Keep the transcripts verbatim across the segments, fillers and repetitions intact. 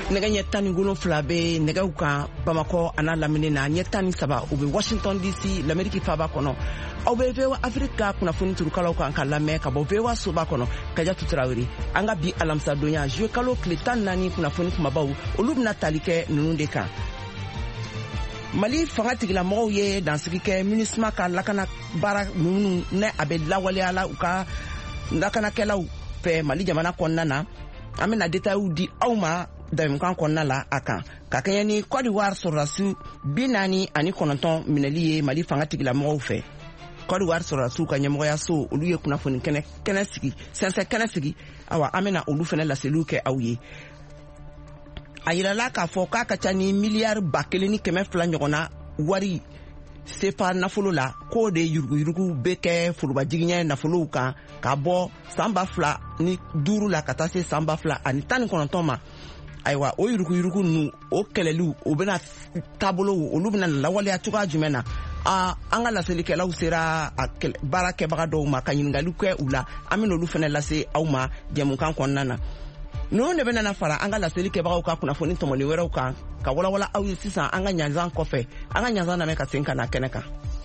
nɛgɛ ɲɛ tan ni wolonfila bɛ nɛgɛw kan Bamakɔ ana lamini na ɲɛ tan ni saba u bɛ Washington D C l'Amérique faaba kɔnɔ. Aw bɛ V O A Afrique ka kunnafoni turukalaw kan ka lamɛn ka bɔ V O A soba kɔnɔ Kajatu Tarawele. An ka bi alamisa donya juillet kalo tile tan ni naani kunnafoni kumabaw olu bɛna tali kɛ ninnu de kan. Mali fanga tigilamɔgɔw ye dansigi kɛ MINUSMA ka lakana baara ninnu ne a bɛ lawaleya la u ka lakanakɛlaw fɛ Mali jamana kɔnɔna na. An bɛna détails di aw ma damukan kɔnɔna la a kan ka kɛɲɛ ni Côte d'Ivoire sɔrɔdasiw bi naani ani kɔnɔntɔn minɛli ye Mali fanga tigilamɔgɔw fɛ. Côte d'Ivoire sɔrɔdasiw ka ɲɛmɔgɔyaso olu ye kunnafoni kɛnɛ kɛnɛ sigi sɛnsɛn kɛnɛ sigi awa an bɛna olu fɛnɛ laseliw kɛ aw ye. A yirala k'a fɔ k'a ka ca ni miliyari ba kelen ni kɛmɛ fila ɲɔgɔnna wari sefa nafolo la k'o de yuruguyurugu bɛ kɛ forobajigiɲɛ nafolow kan ka bɔ san ba fila ni duuru la ka taa se san ba fila ani tan ni kɔnɔntɔn ma. Ayiwa o yuruguyurugu ninnu o kɛlɛliw o bɛna taabolow olu bɛna lawaleya cogoya jumɛn na. Uh, an ka laselikɛlaw sera a baara kɛbaga dɔw ma ka ɲininkaliw kɛ u la an bɛna olu fɛnɛ lase aw ma jɛmukan kɔnɔna na. Ninnu de bɛna fara an ka laselikɛbagaw ka kunnafoni tɔmɔni wɛrɛw kan ka walawala aw ye sisan an ka ɲanzan kɔfɛ an ka ɲanzan lamɛn ka segin ka na kɛnɛ kan.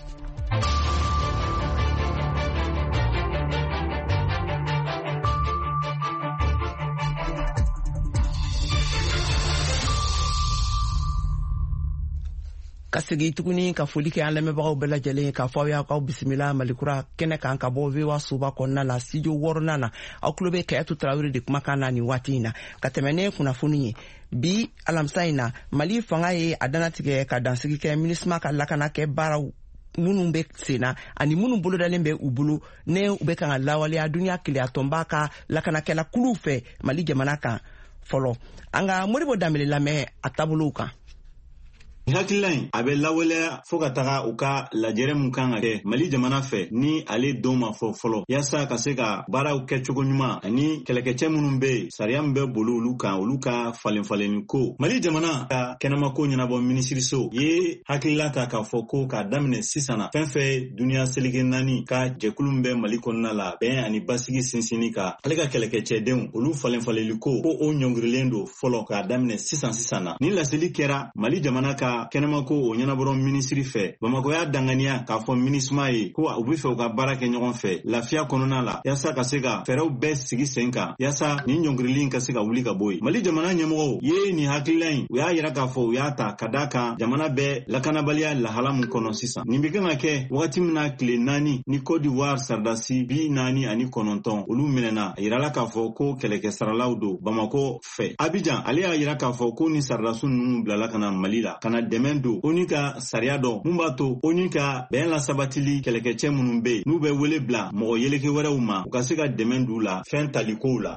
Ka segi tuguni ka foli kɛ an lamɛnbagaw bɛɛ lajɛlen k'a fɔ aw y'a k'aw bisimila malikura kɛnɛ kan ka bɔ V O A soba kɔnɔna la studio wɔɔrɔnan na aw tulo bɛ Kayatu Tarawele de kumakan na nin waati in na ka tɛmɛ ne kunnafoni ye bi alamisa in na Mali fanga ye a danatigɛ ka dansigi kɛ MINUSMA ka lakana kɛ baaraw minnu bɛ senna ani minnu bolodalen bɛ u bolo ne u bɛ kan ka lawaleya duniya keleya tɔnba ka lakanakɛla kuluw fɛ Mali jamana kan fɔlɔ. An ka Modibo Dambele lamɛn a taabolow kan. Hakilila in a bɛ lawaleya fo ka taga u ka lajɛrɛ mun kan ka kɛ Mali jamana fɛ ni ale denw ma fɔ fɔlɔ yaasa ka se ka baaraw kɛ cogo ɲuman ani kɛlɛkɛcɛ minnu bɛ yen sariya min bɛ boli olu kan olu ka falen falenni ko. Mali jamana ka kɛnɛmako ɲɛnabɔ minisiriso ye hakilila ta k'a fɔ ko k'a daminɛ sisan na fɛn fɛn duniya seleke naani ka jɛkulu min bɛ Mali kɔnɔna la bɛn ani basigi sinsinni ka ale ka kɛlɛkɛcɛdenw olu falen falenli ko ko o ɲɔngirilen don fɔlɔ k'a daminɛ sisan sisan na. Ni laseli kɛra Mali jamana ka kɛnɛmako o ɲɛnabɔrɔ minisiri fɛ Bamakɔ y'a danganiya k'a fɔ MINUSMA ye ko u bɛ fɛ u ka baara kɛ ɲɔgɔn fɛ lafiya kɔnɔna la yaasa ka se ka fɛɛrɛw bɛɛ sigi sen kan yaasa nin ɲɔngirili ka se ka wuli ka bɔ yen. Mali jamana ɲɛmɔgɔw ye nin hakilila in u y'a yira k'a fɔ u y'a ta ka d'a kan jamana bɛ lakanabaliya lahala mun kɔnɔ sisan. Nin bɛ kan ka kɛ wagati min na tile naani ni Côte d'Ivoire sardasi bi naani ani kɔnɔntɔn olu minɛna a yirala k'a fɔ ko kɛlɛkɛ saralaw don Bamakɔ fɛ. Abidjan ale y'a yira k'a fɔ ko ni sardasu ninnu bilala ka na Mali la ka na dɛmɛ don O N U ka sariya dɔ mun b'a to O N U ka bɛn la sabatili kɛlɛkɛcɛ minnu bɛ yen n'u bɛ wele bila mɔgɔ yeleke wɛrɛw ma u ka se ka dɛmɛ d'u la fɛn talikow la.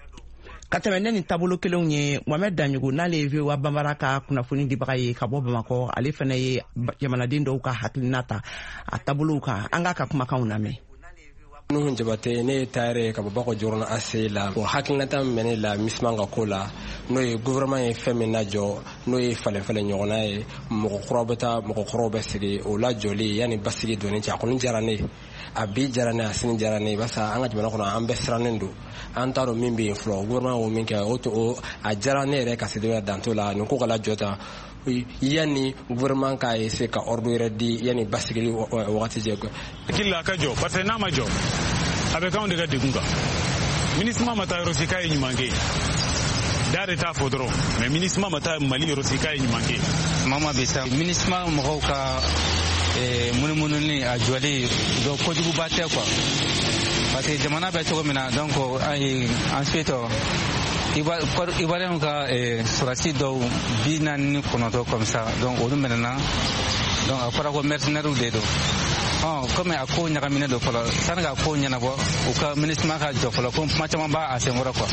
Ka tɛmɛ ne ni taabolo kelenw ye Mohamed Danyogo n'ale ye V O A banbara ka kunnafoni dibaga ye ka bɔ Bamakɔ ale fana ye jamanaden dɔw ka hakilina ta a taabolow kan an k'a ka kumakanw lamɛn. Nuhun Jabate ne ye taare ka bɔ Bakɔ Jɔrɔna A C la o hakilinata min bɛ ne la MINUSMA ka ko la n'o ye gouvernement ye fɛn min lajɔ n'o ye falenfalen ɲɔgɔnna ye mɔgɔkɔrɔw bɛ taa mɔgɔkɔrɔw bɛ sigi o lajɔli yanni basigi donni cɛ a kɔni diyara ne a bi diyara ne a sini diyara ne barisa an ka jamana kɔnɔ an bɛɛ sirannen don an t'a dɔn min bɛ yen fɔlɔ gouvernement y'o min kɛ o to o a diyara ne yɛrɛ ka se danto la nin ko ka lajɔ tan yanni gouvernement ka essayer ka ordre yɛrɛ di yanni basigili wagati cɛ. Hakili la a ka jɔ parce que n'a ma jɔ a bɛ k'anw de ka degun kan. MINUSMA ma taa yɔrɔ si k'a ye ɲuman kɛ da de t'a fɔ dɔrɔn mais MINUSMA ma taa Mali yɔrɔ si k'a ye ɲuman kɛ. Mama bɛ sa MINUSMA mɔgɔw ka munumununi a jɔli donc kojuguba tɛ quoi parce que jamana bɛ cogo min na donc ensuite Ivoirien ka sɔrɔdasi dɔw bi naani ni kɔnɔntɔn comme ça donc olu minɛna donc a fɔra ko mercenaires de don. Ɔn comme a ko ɲagaminen don fɔlɔ sani ka ko ɲɛnabɔ u ka MINUSMA ka jɔ fɔlɔ ko kuma caman b'a senkɔrɔ quoi.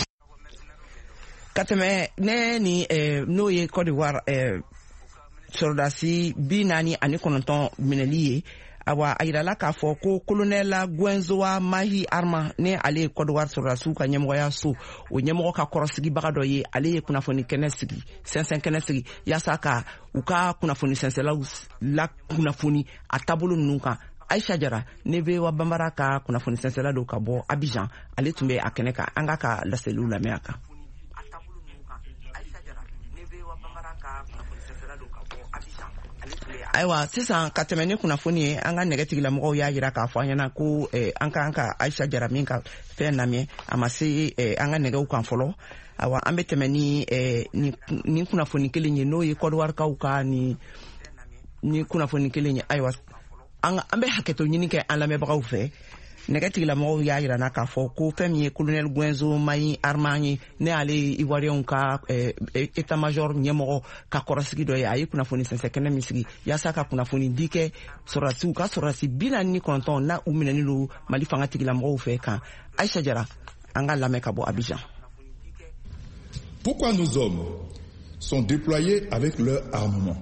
Ka tɛmɛ ne ni n'o ye Côte d'Ivoire sɔrɔdasi bi naani ani kɔnɔntɔn minɛli ye awa a yirala k'a fɔ ko colonel Gwenzoa Mahi Arma ne ale ye Côte d'Ivoire sɔrɔdasiw ka ɲɛmɔgɔya so o ɲɛmɔgɔ ka kɔrɔsigibaga dɔ ye ale ye kunnafoni kɛnɛ sigi sɛnsɛn kɛnɛ sigi yaasa ka u ka kunnafoni sɛnsɛnlaw la kunnafoni a taabolo ninnu kan. Aisha Jara ne V O A banbara ka kunnafoni sɛnsɛnla dɔw ka bɔ Abidjan ale tun bɛ a kɛnɛ kan an ka ka laseliw lamɛn a kan. Aiwa sisan ka tɛmɛ ni kunnafoni ye an ka nɛgɛtigilamɔgɔw y'a jira k'a fɔ an ɲɛna ko an ka an ka Aisha Jara min ka fɛn lamɛn a ma se an ka nɛgɛw kan fɔlɔ. Awa an bɛ tɛmɛ ni ni kunnafoni kelen ye n'o ye Côte d'Ivoire kaw ka ni ni kunnafoni kelen ye. Aiwa an an bɛ hakɛto ɲini kɛ an lamɛnbagaw fɛ. Nɛgɛtigilamɔgɔw y'a jira na k'a fɔ ko fɛn min ye colonel Gwenzo Mayi Arman ye ne ale Ivoirien ka état major ɲɛmɔgɔ ka kɔrɔsigi dɔ ye a ye kunnafoni sɛnsɛn kɛnɛ min sigi yaasa ka kunnafoni di kɛ sɔrɔdasiw ka sɔrɔdasi bi naani ni kɔnɔntɔn na u minɛni don Mali fanga tigilamɔgɔw fɛ kan. Aïcha Jara an ka lamɛn ka bɔ Abidjan. Pourquoi nos hommes sont déployés avec leur armement?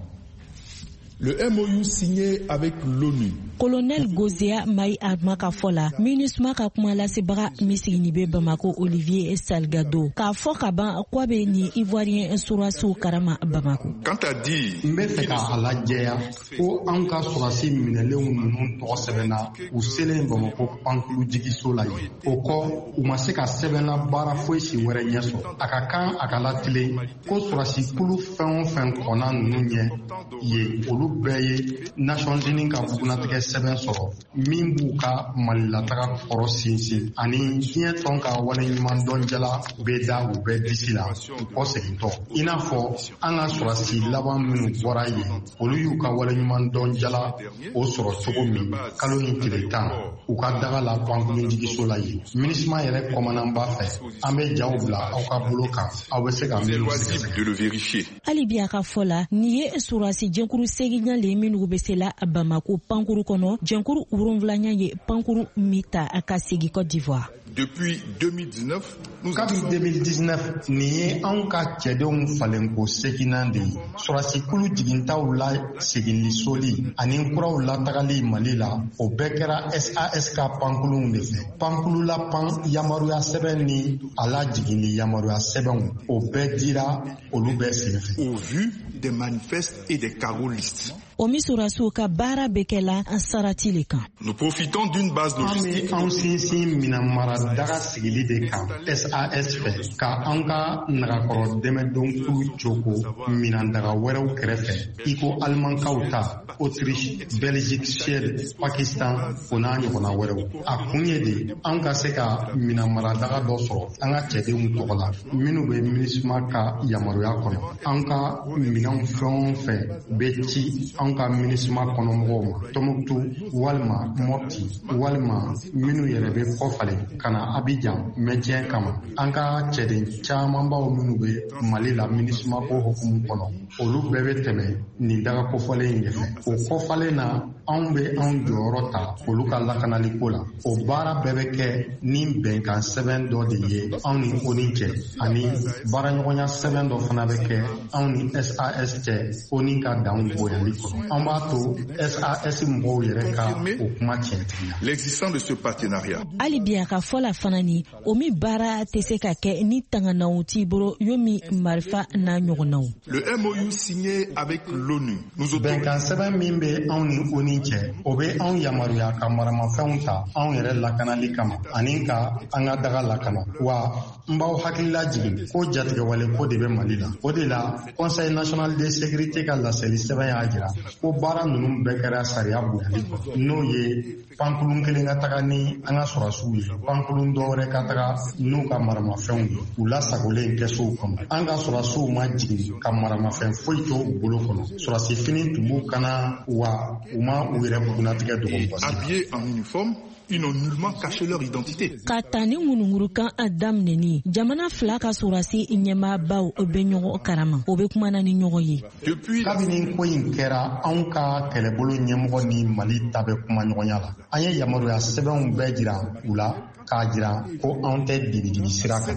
Le M O U signé avec l'ONU. Colonel Gozea Mayi Arman ka fola MINUSMA ka kuma lasebaga misigini be Bamako Olivier Salgado ka fɔ ka ban kwa be ni Ivoirien surasiw karama Bamako. Quant à dire mbe fɛ ka a lajɛya ko an ka surasi minɛlenw ninnu tɔgɔ sɛbɛnna u selen Bamako pankulu jigiso la ye o kɔ u ma se ka sɛbɛnna baara foyi si wɛrɛ ɲɛ sɔrɔ a ka kan a ka latilen ko surasi kulu fɛn o fɛn kɔnna ninnu ɲɛ ye olu bɛɛ ye Nations Unies ka bugunatigɛ sɛbɛn sɔrɔ min b'u ka malilataga kɔrɔ sinsin ani diɲɛ tɔn ka waleɲuman dɔnjala bɛ da u bɛɛ disi la u kɔ segintɔ i n'a fɔ an ka sɔrɔsi laban minnu bɔra yen olu y'u ka waleɲuman dɔnjala o sɔrɔ cogo min kalo in tile tan u ka daga la pankulu jigiso la yen MINUSMA yɛrɛ kɔmananba fɛ an bɛ jaw bila aw ka bolo kan aw bɛ se ka minnu sɛgɛsɛgɛ. Hali bi a ka fɔ la nin ye surasi jɛnkuru seginɲalen minnu bɛ se la Bamako pankuru kɔnɔ jɛnkuru wolonwulanya ye pankuru mita a ka segi Côte d'Ivoire. Depuis deux mille dix-neuf, kabi deux mille dix-neuf nin ye anw ka cɛdenw falenko seginnan de ye sɔrɔsi kulu jigintaw la seginlisoli ani kuraw latagali Mali la o bɛɛ kɛra S A S ka pankuluw de fɛ pankulu la pan yamaruya sɛbɛn ni a la jiginni yamaruya sɛbɛnw o bɛɛ dira olu bɛɛ senfɛ. Au vu des manifestes et des cargolistes. O mi surasiw ka baara bɛ kɛ la an sarati le kan. Nous profitons d'une base logistique. An bɛ anw sinsin minɛnmara daga sigili de kan S A S fɛ ka an ka nagakɔrɔ dɛmɛdon kulu joko minɛndaga wɛrɛw kɛrɛfɛ i ko alimankaw ta Autriche, Belgique, Suède, Pakistan o n'a ɲɔgɔnna wɛrɛw a kun ye de an ka se ka minɛnmara daga dɔ sɔrɔ an ka cɛdenw tɔgɔ la minnu bɛ MINUSMA ka yamaruya kɔnɔ an ka minɛnw fɛn o fɛn bɛ ci an ka MINUSMA kɔnɔmɔgɔw ma Tɔnbukutu walima Mopti walima minnu yɛrɛ bɛ kɔfalen ka na Abidjan mɛntiɲɛ kama an ka cɛden camanbaw minnu bɛ Mali la MINUSMA ko hukumu kɔnɔ olu bɛɛ bɛ tɛmɛ nin daga kɔfɔlen in de fɛ o kɔfalen na anw bɛ anw jɔyɔrɔ ta olu ka lakanaliko la o baara bɛɛ bɛ kɛ ni bɛnkan sɛbɛn dɔ de ye anw ni ONU cɛ ani baaraɲɔgɔnya sɛbɛn dɔ fana bɛ kɛ anw ni S A S cɛ ONU ka danw bonyali kɔnɔ an b'a to S A S mɔgɔw yɛrɛ ka o kuma tiɲɛtigiya. L'existence de ce partenariat. Hali bi a ka fɔ la fana ni o mi baara tɛ se ka kɛ ni tanganaw t'i bolo yo mi marifa n'a ɲɔgɔnnaw. Le M O U signé avec l'ONU. Bɛnkan sɛbɛn min bɛ anw ni ONU cɛ o bɛ anw yamaruya ka maramafɛnw ta anw yɛrɛ lakanali kama ani ka an ka daga lakana wa n b'aw hakilila jigin ko jatigɛwale ko de bɛ Mali la o de la Conseil national de sécurité ka laseli sɛbɛn y'a jira ko baara ninnu bɛɛ kɛra sariya bonyali kɔnɔ n'o ye pankulun kelen ka taga ni an ka sɔrɔsiw ye pankulun dɔwɛrɛ ka taga n'u ka maramafɛnw ye u lasagolen kɛsow kɔnɔ an ka sɔrɔsiw ma jigin ka maramafɛn foyi to u bolo kɔnɔ sɔrɔsi fini tun b'u kana wa u ma u yɛrɛ bugunatigɛ dogo basi. Habillés en uniforme, ils n'ont nullement caché leur identité. Ka taa ni ŋunuŋurukan a daminɛni jamana fila ka sɔrɔsi ɲɛmaabaw bɛ ɲɔgɔn karama o bɛ kumana ni ɲɔgɔn ye. Kabini ko in kɛra anw ka kɛlɛbolo ɲɛmɔgɔ ni Mali ta bɛ kuma ɲɔgɔnya la an ye yamaruya sɛbɛnw bɛɛ jira u la k'a jira ko anw tɛ digidigi sira kan.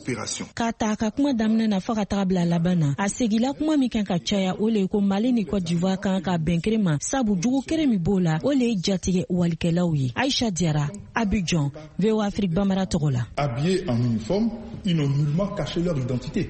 K'a ta ka kuma daminɛ na fɔ ka taga bila laban na a segila kuma min kan ka caya o le ye ko Mali ni Côte d'Ivoire kan ka bɛn kelen ma sabu jugu kelen min b'o la o le ye jatigɛ walikɛlaw ye. Aïcha Diarra, Abidjan, V O A Afrique Bambara tɔgɔ la. Habillés en uniforme, ils n'ont nullement caché leur identité.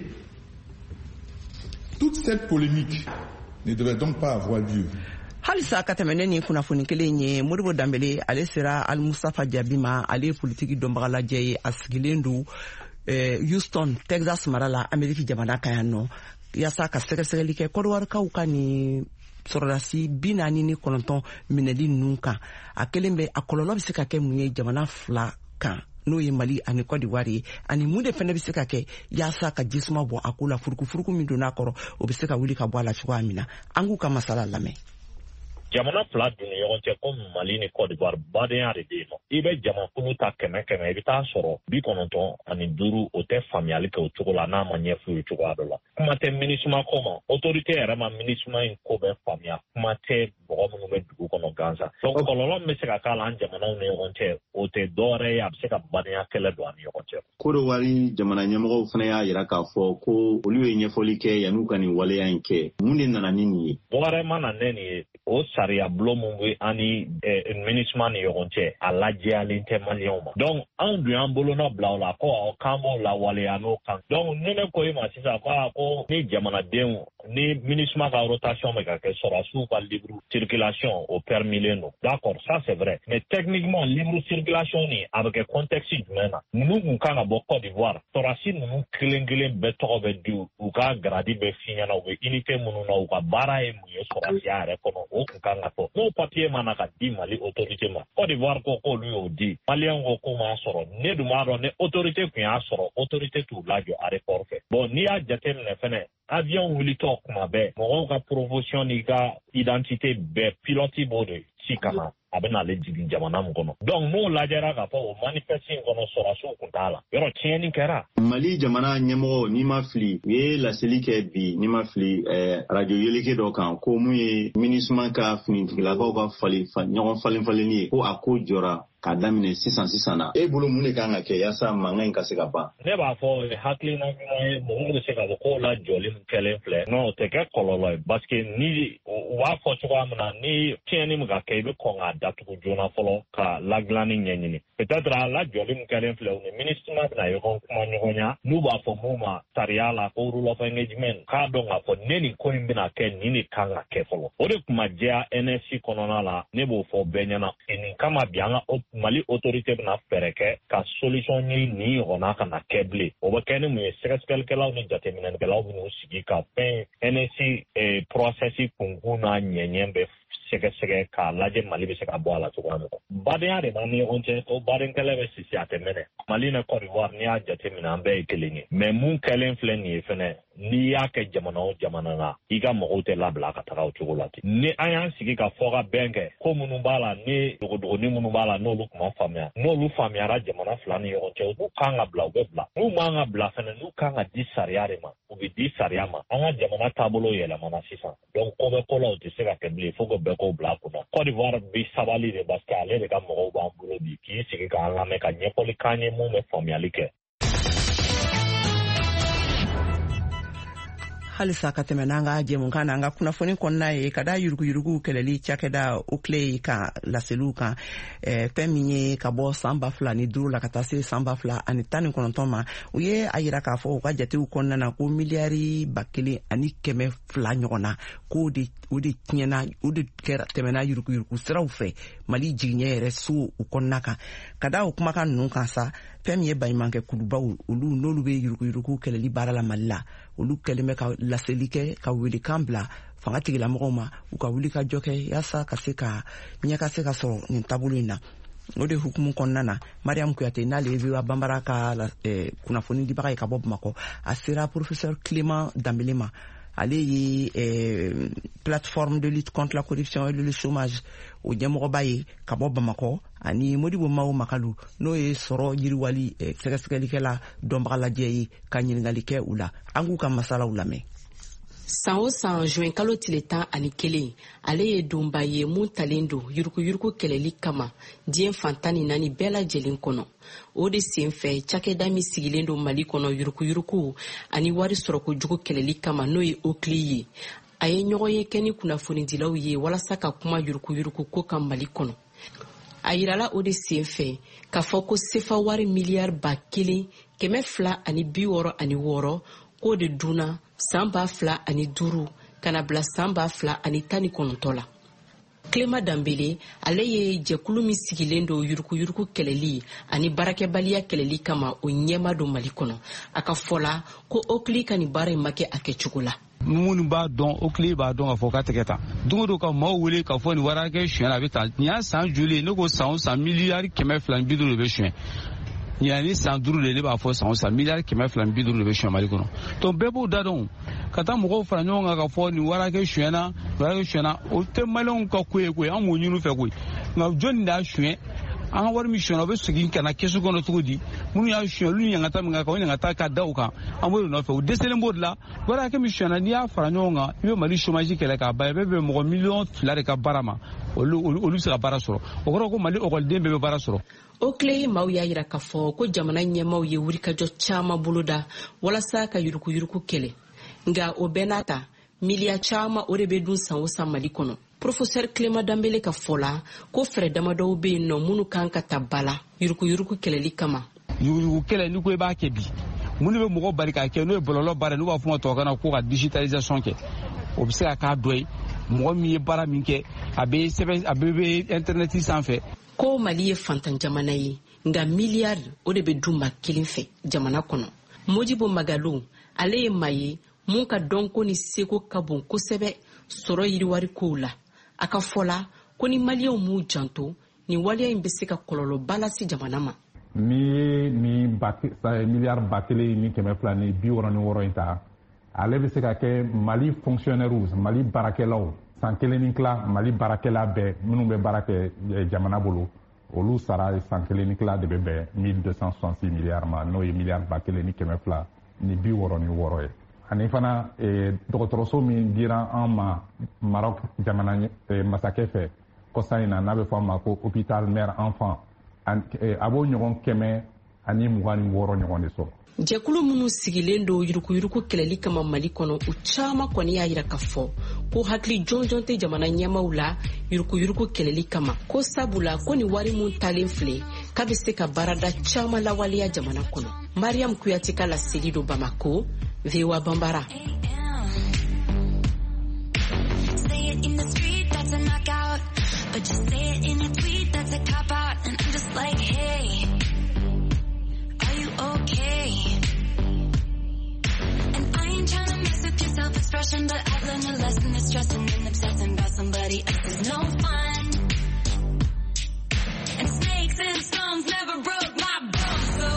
Toute cette polémique ne devait donc pas avoir lieu. Halisa ka tɛmɛnen ni kunnafoni kelen ye Modibo Dambele ale sera Al Mustafa Jabi ma ale ye politiki dɔnbaga lajɛ ye a sigilen don Houston Texas mara la Ameriki jamana kan yan nɔ yaasa ka sɛgɛsɛgɛli kɛ Côte d'Ivoire kaw ka ni sɔrɔdasi bi naani ni kɔnɔntɔn minɛli ninnu kan a kelen bɛ a kɔlɔlɔ bɛ se ka kɛ mun ye jamana fila kan n'o ye Mali ani Côte d'Ivoire ye ani mun de fɛnɛ bɛ se ka kɛ yaasa ka jisuma bɔ a ko la furukufuruku min donna a kɔrɔ o bɛ se ka wuli ka bɔ a la cogoya min na an k'u ka masala lamɛn. Jamana fila dun ni ɲɔgɔn cɛ ko Mali ni Côte d'Ivoire badenya de bɛ yen nɔ i bɛ jamakulu ta kɛmɛ kɛmɛ i bɛ taa sɔrɔ bi kɔnɔntɔn ani duuru o tɛ faamuyali kɛ o cogo la n'a ma ɲɛf'u ye cogoya dɔ la kuma tɛ MINUSMA ko ma autorité yɛrɛ ma MINUSMA in ko bɛ faamuya kuma tɛ mɔgɔ minnu bɛ dugu kɔnɔ gansan donc kɔlɔlɔ min bɛ se ka k'a la an jamanaw ni ɲɔgɔn cɛ o tɛ dɔwɛrɛ ye a bɛ se ka badenya kɛlɛ don an ni ɲɔgɔn cɛ. Côte d'Ivoire jamana ɲɛmɔgɔw fana y'a jira k'a fɔ ko olu ye ɲɛfɔli kɛ yan'u ka nin waleya in kɛ mun de nana ni nin ye. Dɔwɛrɛ ma na ne nin ye o sariya bulon mun bɛ ani MINUSMA ni ɲɔgɔn cɛ a lajɛyalen tɛ maliyɛnw ma donc anw dun y'an bolonɔ bila o la ko k'an b'o lawaleya n'o kan donc ne ne ko i ma sisan ko ni jamanadenw ni MINUSMA ka rotation bɛ ka kɛ sɔrɔdasiw ka libre circulation o permilen don d'accord ça c'est vrai mais techniquement libre circulation ni a bɛ kɛ contexte jumɛn na ninnu kun kan ka bɔ Côte d'Ivoire sɔrɔdasi ninnu kelen kelen bɛɛ tɔgɔ bɛ di u ka grade bɛ f'i ɲɛna u bɛ unité minnu na u ka baara ye mun ye sɔrɔdasiya yɛrɛ kɔnɔ o kun kan ka fɔ n'o papier mana ka di Mali autorité ma Côte d'Ivoire ko k'olu y'o di maliyɛn ko k'o m'a sɔrɔ ne dun b'a dɔn ni autorité kun y'a sɔrɔ autorité t'u lajɔ aéroport fɛ bon n'i y'a jateminɛ fɛnɛ avion wulitɔ kuma bɛɛ mɔgɔw ka promotion n'i ka identité bɛɛ pilote b'o de ci ka na a bɛ n'ale jigin jamana min kɔnɔ donc n'o lajɛra k'a fɔ o manifeste in kɔnɔ sɔrɔdasiw kun t'a la yɔrɔ tiɲɛni kɛra. Mali jamana ɲɛmɔgɔ n'i ma fili u ye laseli kɛ bi n'i ma fili radio yeleke dɔ kan ko mun ye MINUSMA ka finitigilakaw ka fali ɲɔgɔn falen falenni ye ko a ko jɔra k'a daminɛ sisan sisan na e bolo mun de kan ka kɛ yaasa mankan in ka se ka ban. Ne b'a fɔ hakilina ɲuman ye mɔgɔw bɛ se ka fɔ k'o la jɔli min kɛlen filɛ non o tɛ kɛ kɔlɔlɔ ye parce que ni u b'a fɔ cogoya min na ni tiɲɛni min ka kɛ i bɛ kɔn k'a datugu joona fɔlɔ ka ladilanni ɲɛɲini peut-être a la jɔli min kɛlen filɛ u ni MINUSMA bɛna ɲɔgɔn kuma ɲɔgɔn ya n'u b'a fɔ mun ma sariya la ko rule of engagement k'a dɔn k'a fɔ ne nin ko in bɛna kɛ nin de kan ka kɛ fɔlɔ o de tun ma diya N S C kɔnɔna la ne b'o fɔ bɛɛ ɲɛna nin kama bi an ka Mali autorité bɛna fɛɛrɛ kɛ ka solution ɲini nin ɲɔgɔnna ka na kɛ bilen o bɛ kɛ ni mun ye sɛgɛsɛgɛlikɛlaw ni jateminɛlikɛlaw bɛn'u sigi ka fɛn N S C process kunkun n'a ɲɛɲɛ bɛ sɛgɛsɛgɛ k'a lajɛ Mali bɛ se ka bɔ a la cogoya min na badenya de b'an ni ɲɔgɔn cɛ o badenkɛlɛ bɛ sisi a tɛ mɛnɛ Mali ni Côte d'Ivoire n'i y'a jateminɛ an bɛɛ ye kelen ye mais mun kɛlen filɛ nin ye fɛnɛ n'i y'a kɛ jamana o jamana na i ka mɔgɔw tɛ labila ka taga o cogo la ten ni an y'an sigi ka fɔ ka bɛn kɛ ko minnu b'a la ni dogodogoni minnu b'a la n'olu kuma faamuya n'olu faamuyara jamana fila ni ɲɔgɔn cɛ u kan ka bila u bɛ bila n'u man ka bila fɛnɛ n'u kan ka di sariya de ma u bɛ di sariya ma an ka jamana taabolo yɛlɛmana sisan donc ko bɛ ko la o tɛ se ka kɛ bilen fo ko bɛɛ k'o bila kunna Côte d'Ivoire bi sabali de parce que ale de ka mɔgɔw b'an bolo bi k'i sigi k'an lamɛn ka ɲɛfɔli k'an ye mun bɛ faamuyali kɛ. halisa ka tɛmɛ n'an ka jɛmukan na an ka kunnafoni kɔnɔna ye ka da yuruguyurugu kɛlɛli cakɛda o tile ka laseliw kan fɛn min ye ka bɔ san ba fila ni duuru la ka taa se san ba fila ani tan ni kɔnɔntɔn ma u ye a yira k'a fɔ u ka jatew kɔnɔna na ko miliyari ba kelen ani kɛmɛ fila ɲɔgɔn na ko de o de tiɲɛna o de kɛra tɛmɛna yuruguyurugu siraw fɛ Mali jigiɲɛ yɛrɛ so u kɔnɔna kan ka da o kumakan ninnu kan sa fɛn min ye baɲumankɛ kulubaw olu n'olu bɛ yuruguyurugu kɛlɛli baara la Mali la olu kɛlen bɛ ka laseli kɛ ka welekan bila fanga tigilamɔgɔw ma u ka wuli ka jɔ kɛ yaasa ka se ka ɲɛ ka se ka sɔrɔ nin taabolo in na o de hukumu kɔnɔna na Mariam Kuyate n'ale ye V O A banbara ka kunnafoni dibaga ye ka bɔ Bamakɔ a sera professeur Clément Dambélé ma ale ye plateforme de lutte contre la corruption et le chômage o ɲɛmɔgɔba ye ka bɔ Bamakɔ ani Modibo Mawo Makalu n'o ye sɔrɔ yiriwali sɛgɛsɛgɛlikɛla dɔnbaga lajɛ ye ka ɲininkali kɛ u la an k'u ka masalaw lamɛn. San o san juin kalo tile tan ani kelen ale ye donba ye mun talen don yuruguyurugu kɛlɛli kama diɲɛ fantan ni naani bɛɛ lajɛlen kɔnɔ o de sen fɛ cakɛda min sigilen don Mali kɔnɔ yuruguyurugu ani wari sɔrɔkojugu kɛlɛli kama n'o ye Okli ye a ye ɲɔgɔn ye kɛ ni kunnafonidilaw ye walasa ka kuma yuruguyurugu ko kan Mali kɔnɔ a yirala o de sen fɛ k'a fɔ ko sefa wari miliyari ba kelen kɛmɛ fila ani bi wɔɔrɔ ani wɔɔrɔ k'o de dunna san ba fila ani duuru kana bila san ba fila ani tan ni kɔnɔntɔn la Clément Dambélé ale ye jɛkulu min sigilen do yuruku yuruku kɛlɛli ani barakɛbaliya kɛlɛli kama o ɲɛma do Mali kɔnɔ a ka fɔla ko Okli ka ni baara in ma kɛ a kɛcogo la. Minnu b'a dɔn Okli b'a dɔn ka fɔ ka tɛgɛ ta don do ka maaw wele ka fɔ ni warakɛ suyɛn a bɛ taa nin y'a san joli ne ko san o san miliyari kɛmɛ fila ni bi duuru de bɛ suyɛn nin ni san duuru de ne b'a fɔ san o san miliyari kɛmɛ fila ni bi duuru de bɛ suyɛn Mali kɔnɔ donc bɛɛ b'o da dɔn ka taa mɔgɔw fara ɲɔgɔn kan ka fɔ nin warakɛ suyɛnna warakɛ suyɛnna o tɛ maliyɛnw ka ko ye koyi an b'o ɲini fɛ koyi nka jɔnni de y'a suyɛn an ka wari min suyɛnna o bɛ segin ka na kɛsu kɔnɔ cogo di minnu y'a suyɛn olu ɲangata min kan o ɲangata ka da o kan an b'o de nɔfɛ o dɛsɛlen b'o de la warakɛ min suyɛnna n'i y'a fara ɲɔgɔn kan i bɛ Mali chômage kɛlɛ k'a ban i bɛ bɛn mɔgɔ miliyɔn fila de ka baara ma olu olu bɛ se ka baara sɔrɔ o kɔrɔ ko Mali ɔkɔliden bɛɛ bɛ baara sɔrɔ. Okli maaw y'a yira k'a fɔ ko jamana ɲɛmaaw ye wulikajɔ caman boloda walasa ka yuruku yuruku kɛlɛ nka o bɛɛ n'a ta miliya caman o de bɛ dun san o san Mali kɔnɔ. Professeur Clément Dambélé ka fɔla ko fɛrɛ damadɔw bɛ yen nɔ minnu kan ka ta ba la yuruku yuruku kɛlɛli kama. Yuruku kɛlɛ ni ko i b'a kɛ bi minnu bɛ mɔgɔ bari k'a kɛ n'o ye bɔlɔlɔ baara n'u b'a fɔ ma tubabukan na ko ka digitalisation kɛ o bɛ se ka k'a dɔ ye mɔgɔ min ye baara min kɛ a bɛ sɛbɛn a bɛɛ bɛ internet sanfɛ. Ko Mali ye fantan jamana ye nka miliyari o de bɛ dun maa kelen fɛ jamana kɔnɔ. Modibo Magalo ale ye maa ye mun ka dɔnko ni seko ka bon kosɛbɛ sɔrɔ yiriwari kow la. A ka fɔla ko ni maliyɛnw m'u janto ni waleya in bɛ se ka kɔlɔlɔba lase jamana ma. N'i ye nin miliyari ba kelen ni kɛmɛ fila ni bi wɔɔrɔ ni wɔɔrɔ in ta ale bɛ se ka kɛ Mali fonctionnaires Mali baarakɛlaw san kelen ni tila Mali baarakɛla bɛɛ minnu bɛ baara kɛ jamana bolo olu sara san kelen ni tila de bɛ bɛn mille deux cent soixante six miliyari ma n'o ye miliyari ba kelen ni kɛmɛ fila ni bi wɔɔrɔ ni wɔɔrɔ ye. Ani fana dɔgɔtɔrɔso min dira an ma Maroc jamana masakɛ fɛ kɔsa in na n'a bɛ fɔ a ma ko hôpital mère enfant a b'o ɲɔgɔn kɛmɛ ani mugan ni wɔɔrɔ ɲɔgɔn de sɔrɔ. Jɛkulu minnu sigilen do yuruku yuruku kɛlɛli kama Mali kɔnɔ u caman kɔni y'a yira k'a fɔ ko hakili jɔnjɔn tɛ jamana ɲɛmaaw la yuruku yuruku kɛlɛli kama ko sabula ko ni wari mun talen filɛ k'a bɛ se ka baarada caman lawaleya jamana kɔnɔ. Mariam Kuyate ka laseli do Bamako, V O A Bambara. But just say it in a tweet, that's a cop out. And I'm just like, hey, are you okay? And I ain't trying to mess with your self-expression, but I've learned a lesson that stressing and obsessing about somebody else is no fun. And snakes and stones never broke my bones, so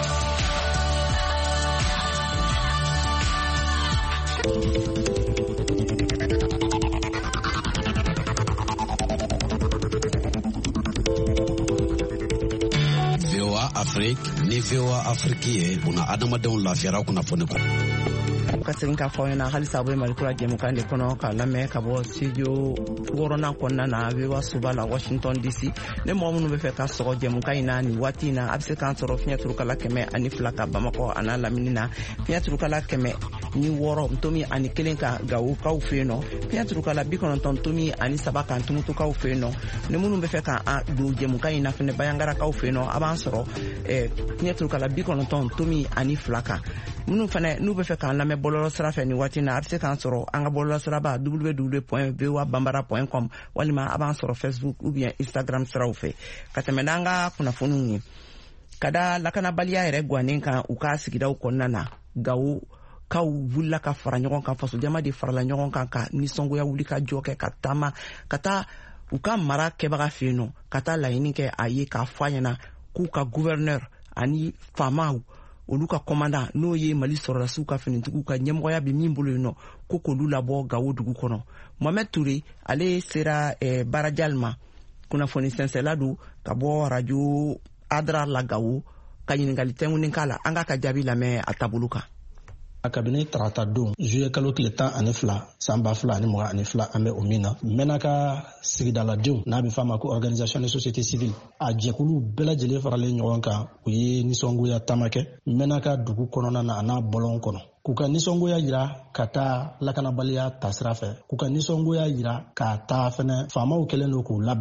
Afrique ni V O A Afrique ye una adamadenw lafiyara kunnafoni kɔ. Ka segin k'a fɔ ɲɛna halisa bɛ Malikura jɛmukan de kɔnɔ k'a lamɛn ka bɔ studio wɔɔrɔnan kɔnɔna na V O A soba la Washington D C. Ne mɔgɔ minnu bɛ fɛ ka sɔgɔ jɛmukan in na nin waati in na a bɛ se k'an sɔrɔ fiɲɛ turukala kɛmɛ ani fila ka Bamakɔ a n'a lamini na fiɲɛ turukala kɛmɛ ni wɔɔrɔ ntomi ani kelen ka Gawukaw fɛ yen nɔ fiɲɛ turukala bi kɔnɔntɔn ntomi ani saba ka Tumutukaw fɛ yen nɔ ni minnu bɛ fɛ k'an don jɛmukan in na fɛnɛ Bayangarakaw fɛ yen nɔ a b'an sɔrɔ fiɲɛ turukala bi kɔnɔntɔn ntomi ani fila kan minnu fana n'u bɛ fɛ k'an lamɛn bɔlɔlɔ sira fɛ nin waati in na a bɛ se k'an sɔrɔ an ka bɔlɔlɔ siraba w w w point v o a bambara point com walima a b'an sɔrɔ Facebook ou bien Instagram siraw fɛ ka tɛmɛ n'an ka kunnafoniw ye ka da lakanabaliya yɛrɛ gannen kan u ka sigidaw kɔnɔna na Gawo kaw wulila ka fara ɲɔgɔn kan faso jama de farala ɲɔgɔn kan ka nisɔngoya wuli ka jɔ kɛ ka taama ka taa u ka mara kɛbaga fɛ yen nɔ ka taa laɲini kɛ a ye k'a fɔ a ɲɛna k'u ka gouverneur ani faamaw olu ka commandant n'o ye Mali sɔrɔdasiw ka finitigiw ka ɲɛmɔgɔya bɛ min bolo yen nɔ ko k'olu labɔ Gawo dugu kɔnɔ. Mohamed Touré ale sera eh, Barajal ma kunnafoni sɛnsɛnla don ka bɔ radio Adra la Gawo ka ɲininkali tɛnkunin k'a la an k'a ka jaabi lamɛn a taabolo kan. A kabini tarata don juillet kalo tile tan ani fila san ba fila ani mugan ani fila an bɛ o min na mɛnna ka sigidaladenw n'a bɛ f'a ma ko organisation de société civile a jɛkulu bɛɛ lajɛlen faralen ɲɔgɔn kan u ye nisɔngoya taama kɛ mɛnna ka dugu kɔnɔna na a n'a bɔlɔn kɔnɔ k'u ka nisɔngoya yira ka taa lakanabaliya tasira fɛ k'u ka nisɔngoya yira ka taa fɛnɛ faamaw kɛlen don k'u labila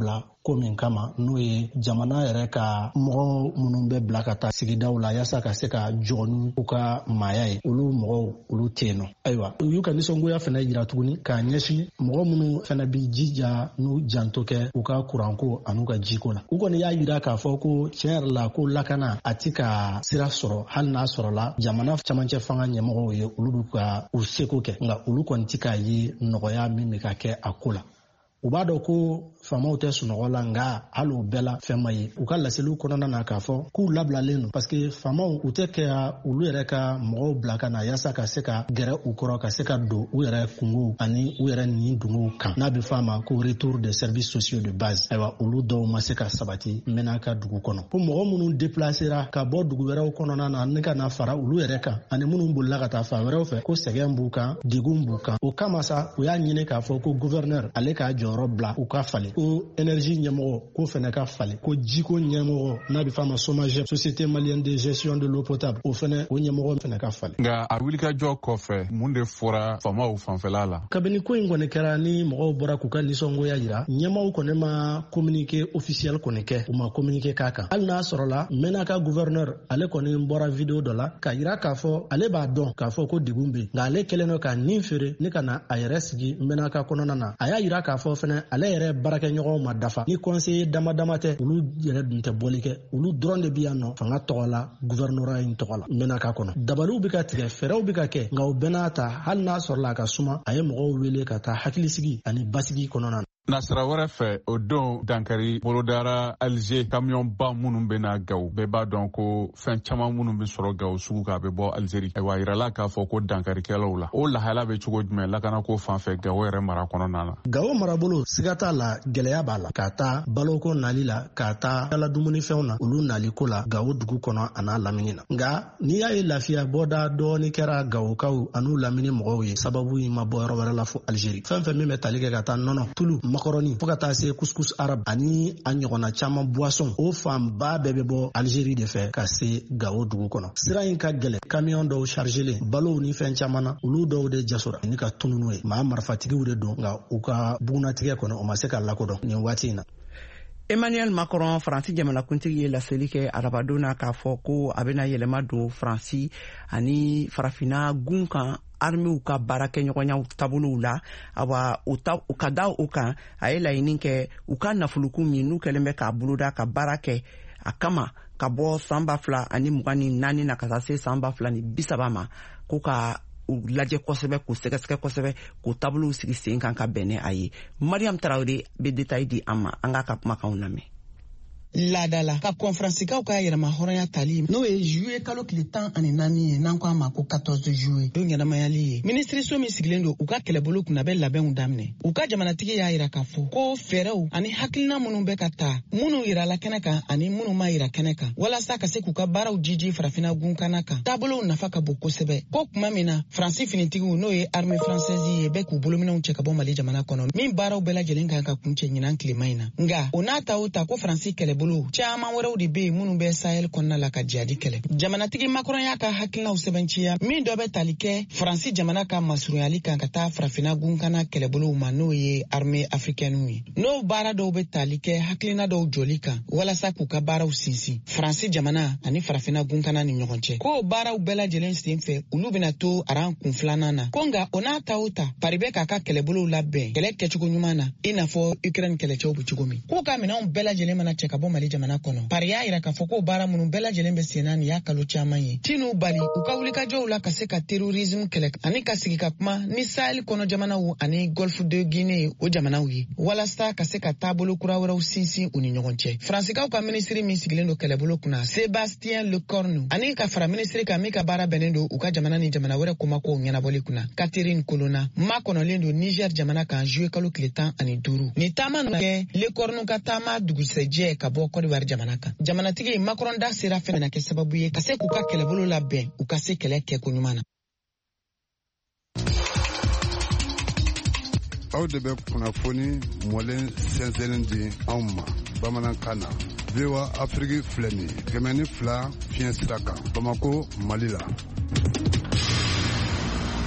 ko min kama n'o ye jamana yɛrɛ ka mɔgɔ minnu bɛ bila ka taa sigidaw la yaasa ka se ka jɔni u ka maaya ye olu mɔgɔw olu tɛ yen nɔ ayiwa u y'u ka nisɔngoya fana yira tuguni k'a ɲɛsin mɔgɔ minnu fana bi jija n'u janto kɛ u ka kuranko an'u ka jiko la u kɔni y'a yira k'a fɔ ko tiɲɛ yɛrɛ la ko lakana a ti ka sira sɔrɔ hali n'a sɔrɔla jamana camancɛ fanga ɲɛmɔgɔw ye olu bɛ ka u seko kɛ nka olu kɔni ti k'a ye nɔgɔya min bɛ ka kɛ a ko la u b'a dɔn ko faamaw tɛ sunɔgɔ la nka hali o bɛɛ la fɛn ma ye u ka laseliw kɔnɔna na k'a fɔ k'u labilalen don parce que faamaw u tɛ kɛ olu yɛrɛ ka mɔgɔw bila ka na yaasa ka se ka gɛrɛ u kɔrɔ ka se ka don u yɛrɛ kungow ani u yɛrɛ nin dungow kan n'a bɛ fɔ a ma ko retour des services sociaux de base ayiwa olu dɔw ma se ka sabati n bɛna ka dugu kɔnɔ ko mɔgɔ minnu déplacera ka bɔ dugu wɛrɛw kɔnɔna na ne ka na fara olu yɛrɛ kan ani minnu bolila ka taa fan wɛrɛw fɛ ko sɛgɛn b'u kan degun b'u kan o kama sa u y'a ɲini k'a fɔ ko gouverneur ale k'a jɔyɔrɔ bila u ka falen ko énergie ɲɛmɔgɔ ko fɛnɛ ka falen ko jiko ɲɛmɔgɔ n'a bɛ fɔ a ma SOMAGEP société malienne de gestion de l'eau potable o fɛnɛ o ɲɛmɔgɔ fɛnɛ ka falen nka a wulikajɔ kɔfɛ mun de fɔra faamaw fanfɛla la kabini ko in kɔni kɛra ni mɔgɔw bɔra k'u ka nisɔngoya yira ɲɛmɔgɔw kɔni ma communiqué officiel kɔni kɛ u ma communiqué k'a kan hali n'a sɔrɔla mɛna ka gouverneur ale kɔni bɔra vidéo dɔ la k'a yira k'a fɔ ale b'a dɔn k'a fɔ ko degun bɛ nka ale kɛlen don ka nin feere ne ka na a yɛrɛ sigi mɛna ka kɔnɔna na a y'a yira k'a fɔ fɛnɛ ale yɛrɛ baarakɛɲɔgɔnw ma dafa ni conseiller dama dama tɛ olu yɛrɛ dun tɛ bɔli kɛ olu dɔrɔn de bi yan nɔ fanga tɔgɔ la gouvernorat in tɔgɔ la mɛna ka kɔnɔ dabaliw bɛ ka tigɛ fɛɛrɛw bɛ ka kɛ nka o bɛɛ n'a ta hali n'a sɔrɔla a ka suma a ye mɔgɔw wele ka taa hakilisigi ani basigi kɔnɔna na nasira wɛrɛ fɛ o don dankari bolodara Alger kamiyɔnba minnu bɛ na Gawo bɛɛ b'a dɔn ko fɛn caman minnu bɛ sɔrɔ Gawo sugu kan a bɛ bɔ Algérie ayiwa yirala k'a fɔ ko dankarikɛlaw la o lahala bɛ cogo jumɛn lakanako fan fɛ Gawo yɛrɛ mara kɔnɔna na Gawo marabolo siga t'a la gɛlɛya b'a la ka taa baloko nali la ka taa ala dumunifɛnw na olu naliko la Gawo dugu kɔnɔ a n'a lamini na nka n'i y'a ye lafiya bɔda dɔɔni kɛra Gawokaw an'u lamini mɔgɔw ye sababu in ma bɔ yɔrɔ wɛrɛ la fo Algérie fɛn fɛn min bɛ tali kɛ ka taa nɔnɔ tulu macaroni fo ka taa se couscous arabe ani a ɲɔgɔnna caman boisson o fanba bɛɛ bɛ bɔ Algérie de fɛ ka se Gawo dugu kɔnɔ sira in ka gɛlɛn camion dɔw chargelen balow ni fɛn caman na olu dɔw de jasora ni ka tununu ye maa marifatigiw de don nka u ka bugunatigɛ kɔnɔ o ma se ka lakodɔn nin waati in na Emmanuel Macron Faransi jamanakuntigi ye laseli kɛ arabadon na k'a fɔ ko a bɛna yɛlɛma don Faransi ani farafina gun kan armiw ka baara kɛ ɲɔgɔnyaw taabolow la awa u ka da o kan a ye laɲini kɛ u ka nafolokun min n'u kɛlen bɛ k'a boloda ka baara kɛ a kama ka bɔ san ba fila ani mugan ni naani na ka taa se san ba fila ni bi saba ma ko ka u lajɛ kosɛbɛ k'u sɛgɛsɛgɛ kosɛbɛ k'u taabolow sigi sen kan ka bɛn ni a ye Mariam Tarawele bɛ détail di an ma an k'a ka kumakanw lamɛn laadala ka konferansikaw ka yɛrɛma hɔrɔnya tali n'o ye juillet kalo tile tan ani naani ye n'an ko a ma ko quatorze juillet don ɲɛnamayali ye minisiriso min sigilen don u ka kɛlɛbolo kunna bɛ labɛnw daminɛ u ka jamanatigi y'a yira k'a fɔ ko fɛɛrɛw ani hakilina minnu bɛ ka ta minnu yirala kɛnɛ kan ani minnu ma yira kɛnɛ kan walasa ka se k'u ka baaraw jiji farafina gunkana kan taabolow nafa ka bon kosɛbɛ ko kuma min na Faransi finitigiw n'o ye armée française ye bɛ k'u bolominɛw cɛ ka bɔ Mali jamana kɔnɔ min baaraw bɛɛ lajɛlen kan ka kuncɛ ɲinan tilema in na nga o n'a ta o ta ko Faransi kɛlɛbolo caman wɛrɛw de bɛ yen minnu bɛ Sahel kɔnɔna la ka jihadi kɛlɛ jamanatigi Macron y'a ka hakilinaw sɛbɛnciya min dɔ bɛ tali kɛ Faransi jamana ka masurunyali kan ka taa farafina gunkana kɛlɛbolow ma n'o ye armée africaine ye n'o baara dɔw bɛ tali kɛ hakilina dɔw jɔli kan walasa k'u ka baaraw sinsin Faransi jamana ani farafina gunkana ni ɲɔgɔn cɛ ko baaraw bɛɛ lajɛlen sen fɛ olu bɛna to aran kun filanan na ko nka o n'a ta o ta pari bɛ k'a ka kɛlɛbolow labɛn kɛlɛ kɛcogo ɲuman na i n'a fɔ Ukraine kɛlɛcɛw bɛ cogo min k'u ka minɛnw bɛɛ lajɛlen mana cɛ ka bɔ Mali jamana kɔnɔ pari y'a yira k'a fɔ ko baara minnu bɛɛ lajɛlen bɛ sen na nin y'a kalo caman ye tin'u bali u ka wulikajɔw la ka se ka terrorisme kɛlɛ ani ka sigi ka kuma ni Sahel kɔnɔ jamanaw ani Golfe de Guinée o jamanaw ye walasa ka se ka taabolo kura wɛrɛw sinsin u ni ɲɔgɔn cɛ Faransikaw ka minisiri min sigilen don kɛlɛbolo kunna Sébastien Lecornu ani ka fara minisiri kan min ka baara bɛnnen don u ka jamana ni jamana wɛrɛ komakow ɲɛnabɔli kunna Catherine Colonna ma kɔnɔlen don Niger jamana kan juillet kalo tile tan ani duuru ni taama nana kɛ Lecornu ka taama dugusɛjɛ ka bɔ Côte d'Ivoire jamana kan jamanatigi Macron da sera fɛn na kɛ sababu ye ka se k'u ka kɛlɛbolo labɛn u ka se kɛlɛ kɛ ko ɲuman na aw de bɛ kunnafoni mɔlen sɛnsɛnlen di anw ma bamanankan na V O A Afrique filɛ nin ye kɛmɛ ni fila fiɲɛ sira kan Bamako Mali la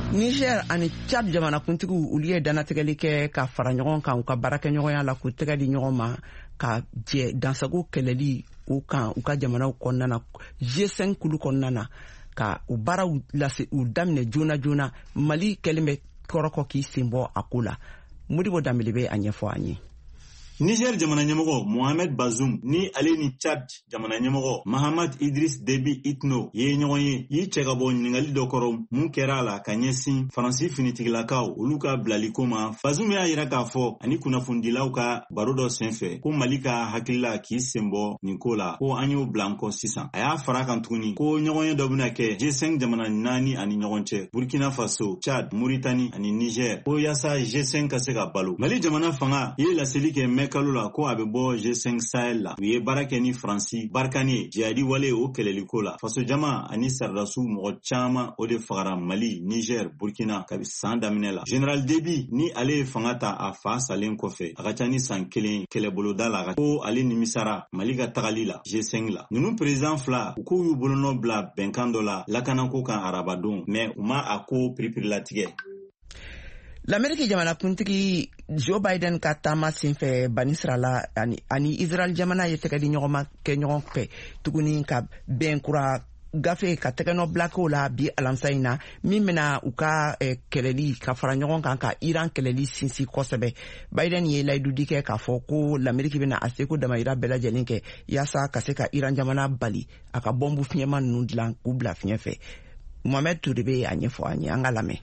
Niger ani Chad jamana kuntigiw olu ye danatigɛli kɛ ka fara ɲɔgɔn kan u ka baarakɛɲɔgɔnya la k'u tɛgɛ di ɲɔgɔn ma ka jɛ dansago kɛlɛli u kan u ka jamanaw kɔnɔna na G cinq kulu kɔnɔna na ka u baaraw lase u daminɛ joona joona. Mali kɛlen bɛ kɔrɔkɔ k'i sen bɔ a ko la. Modibo Dambele bɛ a ɲɛfɔ an ye. Niger jamana ɲɛmɔgɔ Mohamed Bazoum ni ale ni Chad jamana ɲɛmɔgɔ Mahamad Idriss Déby Itno ye ɲɔgɔn ye y'i cɛ ka bɔ ɲininkali dɔ kɔrɔ mun kɛra a la ka ɲɛsin Faransi finitigilakaw olu ka bilaliko ma. Bazoum y'a yira k'a fɔ ani kunnafonidilaw ka baro dɔ senfɛ ko Mali ka hakilila k'i sen bɔ nin ko la ko an y'o bila an kɔ sisan. A y'a fara kan tuguni ko ɲɔgɔnye dɔ bɛna kɛ G cinq jamana naani ani ɲɔgɔn cɛ Burkina Faso, Chad, Mauritanie ani Niger ko yaasa G cinq ka se ka balo. Mali jamana fanga ye laseli kɛ mɛ kalo la ko a bɛ bɔ G cinq Sahel la. U ye baara kɛ ni Faransi barikani jihadi wale o kɛlɛliko la. Faso jama ani Sardasiw mɔgɔ caman o de fagara Mali, Niger, Burkina kabi san daminɛ la. General Déby ni ale ye fanga ta a fa salen kɔfɛ a ka ca ni san kelen kɛlɛboloda la ko ale nimisara Mali ka tagali la G cinq la. Ninnu président fila u k'u y'u bolonɔ bila bɛnkan dɔ la lakanako kan arabadon mais u ma a ko piripirilatigɛ. L'Amérique jamana kuntigi Joe Biden ka taama senfɛ bani sira la ani, ani Israel jamana ye tɛgɛ di ɲɔgɔn ma kɛ ɲɔgɔn fɛ tuguni ka bɛn kura gafe ka tɛgɛnɔ bilako la bi alamisa in na min bɛna u ka eh, kɛlɛli ka fara ɲɔgɔn kan ka Iran kɛlɛli sinsin kosɛbɛ. Biden ye layidudi kɛ k'a fɔ ko l'Amérique bɛna a seko damayira bɛɛ lajɛlen kɛ yaasa ka se ka Iran jamana bali a ka bɔmbu fiɲɛma ninnu dilan k'u bila fiɲɛ fɛ. Mohamed Touré bɛ a ɲɛfɔ an ye an ka lamɛn.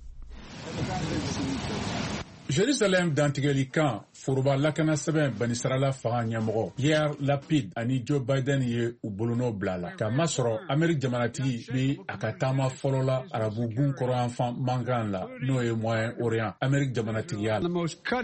Jérusalem dantigɛli kan foroba lakana sɛbɛn banisarala fanga ɲɛmɔgɔ Yair Lapid ani Joe Biden ye u bolonɔ bila la ka masɔrɔ Amérique jamanatigi bɛ a ka taama fɔlɔ la arabu gun kɔrɔyanfan mankan la n'o ye Moyen Orient Amérique jamanatigiya la.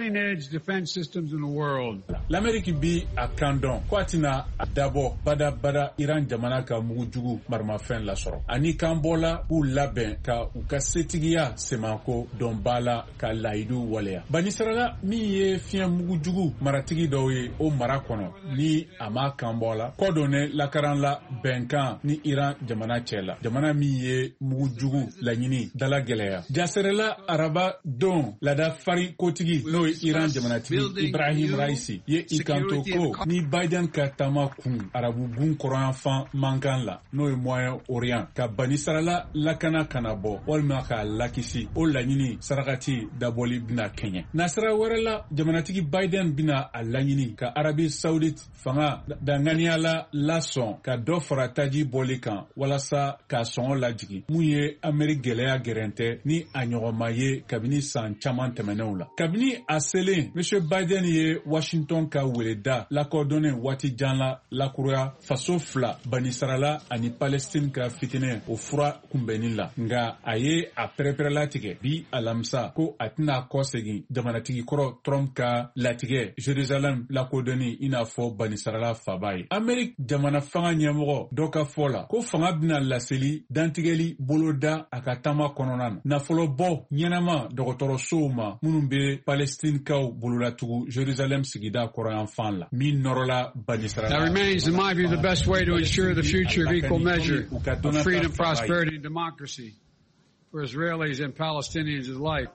L'Amérique bi a kan dɔn ko a tɛna a dabɔ badabada Iran jamana ka mugujugu marimafɛn lasɔrɔ ani kan bɔla k'u labɛn ka u ka setigiya semanko dɔn ba la ka layidu waleya. Banisarala min ye fiɲɛ mugujugu maratigi dɔw ye o mara kɔnɔ ni a ma kan bɔ la kɔdɔnɛ lakaran la bɛnkan ni Iran jamana cɛ la jamana min ye mugujugu laɲini dala gɛlɛya. Jasɛrɛla araba don lada fari kotigi n'o ye Iran jamanatigi Ibrahim Raisi ye i kanto ko ni Biden ka taama kun arabu gun kɔrɔyanfan mankan la n'o ye Moyen Orient ka banisarala lakana kana bɔ walima ka lakisi o laɲini sarakati dabɔli bina kɛ. Nasara wɛrɛ la jamanatigi Biden bina a laɲini ka Arabi Saoudite fanga danganiya la lasɔn ka dɔ fara taji bɔli kan walasa ka sɔngɔ lajigi mun ye Amérique gɛlɛya gɛrɛntɛ ni a ɲɔgɔnma ye kabini san caman tɛmɛnɛw la. Kabini a selen Monsieur Biden ye Washington ka weleda lakɔdɔnnen waati jan la lakuruya faso fila banisarala ani Palestine ka fitinɛ o fura kunbɛnni la nga a ye a pɛrɛpɛrɛlatigɛ bi alamisa ko a tɛna kɔsegin jamanatigi kɔrɔ Trump ka latigɛ Jerusalem lakodɔnni i n'a fɔ banisarala faba ye. Amérique jamana fanga ɲɛmɔgɔ dɔ ka fɔ la ko fanga bɛna laseli dantigɛli boloda a ka taama kɔnɔna na nafolobɔ ɲɛnama dɔgɔtɔrɔsow ma minnu bɛ Palestinikaw bololatugu Jerusalem sigida kɔrɔyanfan la min nɔrɔla banisarala. That remains, in my view, the best way to ensure the future of equal measure of freedom, prosperity, and democracy for Israelis and Palestinians alike.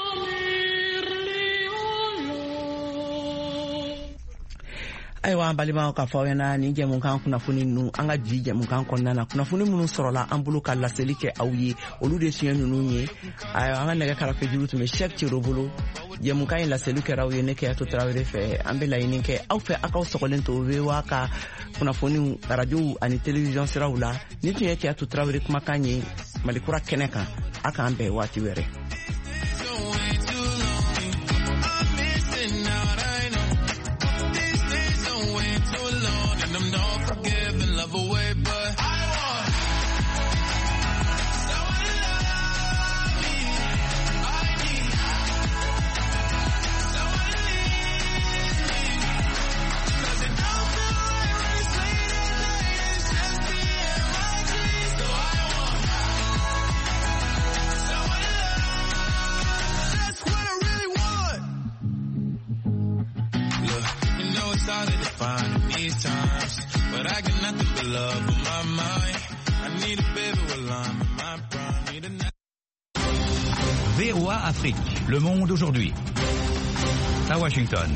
Aiwa balima ka fɔ ɲɛna ni jɛmukan kunnafoni ninnu an ka ji jɛmukan kɔnɔna na kunnafoni minnu sɔrɔla an bolo ka laseli kɛ aw ye olu de fiɲɛ ninnu ye ayiwa an ka nɛgɛ karafe juru tun bɛ Cheikh Thierno bolo jɛmukan in laseli kɛra aw ye ne Kɛyatu Tarawele fɛ an bɛ laɲini kɛ aw fɛ aw ka sɔgɔlen to V O A ka kunnafoniw arajow ani télévision siraw la ni tun ye Kɛyatu Tarawele kumakan ye Malikura kɛnɛ kan a k'an bɛn waati wɛrɛ. But I got nothing but love on my mind. I need a baby while I'm in my prime. Need a V O A Afrique, Le Monde aujourd'hui. À Washington.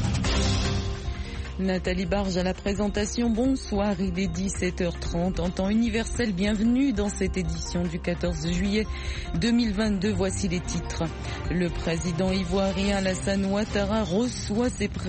Nathalie Barge à la présentation. Bonsoir, il est dix-sept heures trente en temps universel. Bienvenue dans cette édition du quatorze juillet deux mille vingt-deux. Voici les titres. Le président ivoirien Alassane Ouattara reçoit ses